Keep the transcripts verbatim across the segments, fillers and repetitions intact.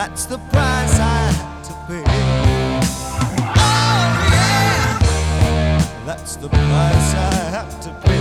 That's the price I had to pay. Oh yeah, that's the price I have to pay.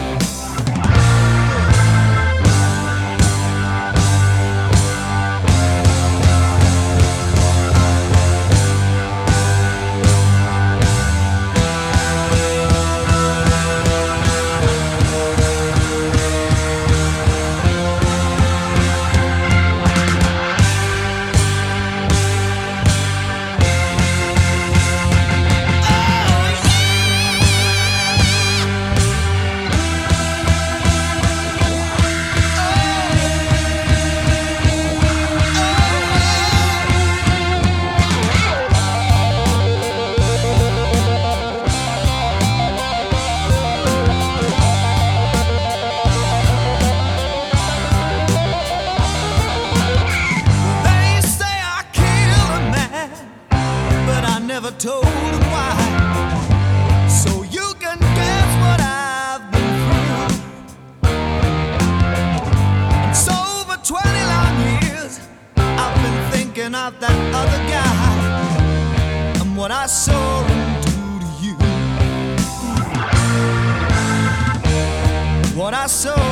Never told him why, so you can guess what I've been through. And so for twenty long years I've been thinking of that other guy and what I saw him do to you. What I saw